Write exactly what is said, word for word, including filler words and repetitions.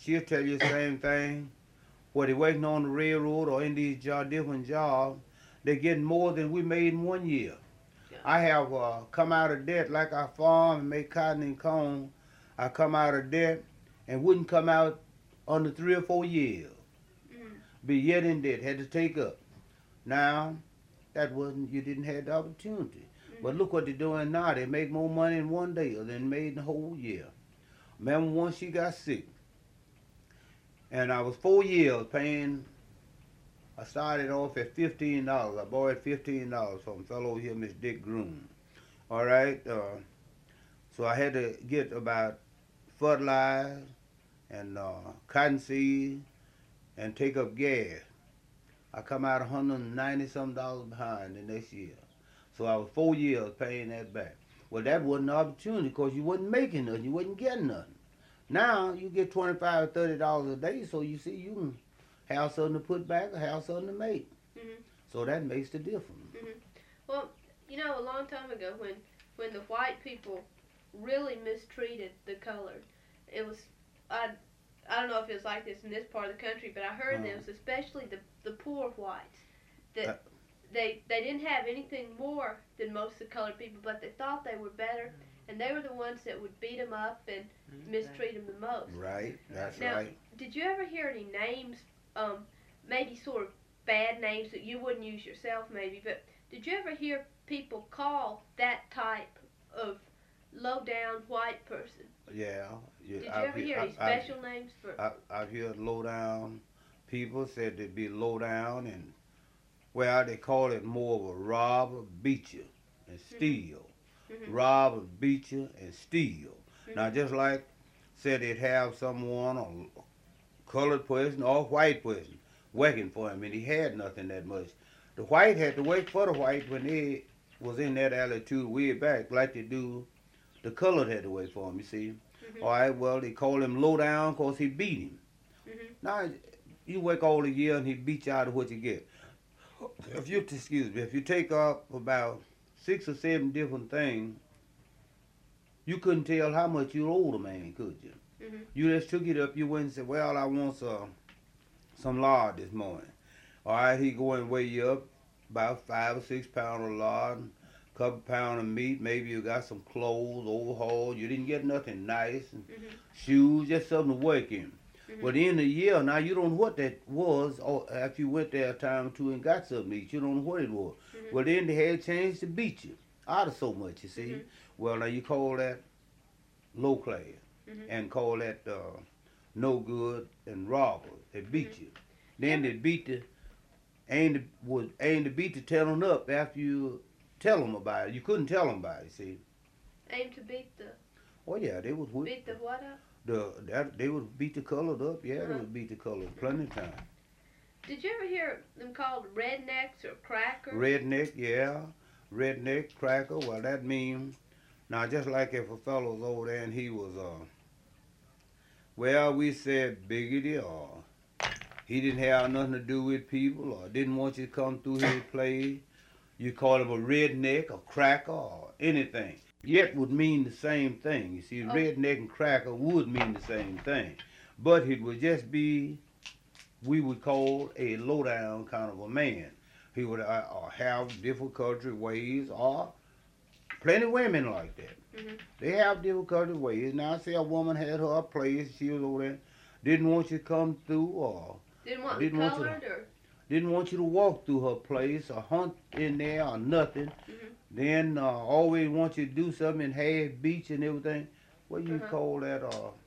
she'll tell you the same thing. Whether they working on the railroad or in these job, different jobs, they getting more than we made in one year. Yeah. I have uh, come out of debt like I farm and make cotton and corn. I come out of debt and wouldn't come out under three or four years. Mm-hmm. Be yet in debt, had to take up. Now, that wasn't, you didn't have the opportunity. But Mm-hmm. look what they're doing now. They make more money in one day than made in the whole year. Remember once she got sick, and I was four years paying. I started off at fifteen dollars. I borrowed fifteen dollars from a fellow here, Miss Dick Groom. All right, uh, so I had to get about fertilizer and uh, cotton seed and take up gas. I come out one hundred ninety some dollars behind the next year. So I was four years paying that back. Well, that wasn't an opportunity because you wasn't making nothing. You wasn't getting nothing. Now you get twenty-five or thirty dollars a day, so you see you can have something to put back or have something to make. Mm-hmm. So that makes the difference. Mm-hmm. Well, you know, a long time ago when when the white people really mistreated the colored, it was I I don't know if it was like this in this part of the country, but I heard Uh, that it was especially the the poor whites uh, that they they didn't have anything more than most of the colored people, but they thought they were better, and they were the ones that would beat them up and mistreat them the most. right, that's Now, right. did you ever hear any names, um, maybe sort of bad names that you wouldn't use yourself, maybe, but did you ever hear people call that type of low down white person? Yeah. You, Did you I've, ever he- hear any I, I, special names for? I, I've heard low down people said they'd be low down and, well, they call it more of a robber, beat you, and steal. Mm-hmm. Rob and beat you and steal. Mm-hmm. Now, just like said they'd have someone, a colored person or a white person, working for him, and he had nothing that much. The white had to work for the white when they was in that attitude way back, like they do. The colored had to work for him, you see. Mm-hmm. All right, well, they call him low down because he beat him. Mm-hmm. Now, you work all the year and he beat you out of what you get. If you, excuse me, if you take up about six or seven different things, you couldn't tell how much you owed a man, could you? Mm-hmm. You just took it up, you went and said, well, I want some, some lard this morning. All right, he go and weigh you up about five or six pounds of lard, a couple pounds of meat, maybe you got some clothes, overhaul, you didn't get nothing nice, and Mm-hmm. shoes, just something to work in. Mm-hmm. But at the end of the year, now you don't know what that was, or after you went there a time or two and got something to eat, you don't know what it was. Mm-hmm. Well, then they had changed to beat you out of so much, you see. Mm-hmm. Well, now you call that low class Mm-hmm. and call that uh, no good and robber. They beat Mm-hmm. you. Then they beat the, aim to, would aim to beat the telling up after you tell them about it. You couldn't tell them about it, see. Aim to beat the Oh, yeah, they would whip. beat the what up? The, that, they would beat the colored up. Yeah, they Uh-huh. would beat the colored plenty of time. Did you ever hear them called rednecks or crackers? Redneck, yeah. Redneck, cracker, well, that means, now just like if a fellow's over there and he was, uh, well, we said biggity or he didn't have nothing to do with people or didn't want you to come through his place, you call him a redneck, a cracker, or anything. Yet would mean the same thing. You see, Oh. redneck and cracker would mean the same thing. But it would just be, we would call a low-down kind of a man. He would uh, uh, have different country ways, or plenty women like that. Mm-hmm. They have different country ways. Now, say a woman had her place, she was over there, didn't want you to come through, or Didn't want Didn't them want you to- colored or. didn't want you to walk through her place, or hunt in there, or nothing. Mm-hmm. Then uh, always want you to do something and have beach and everything. What do you Uh-huh. call that? Uh,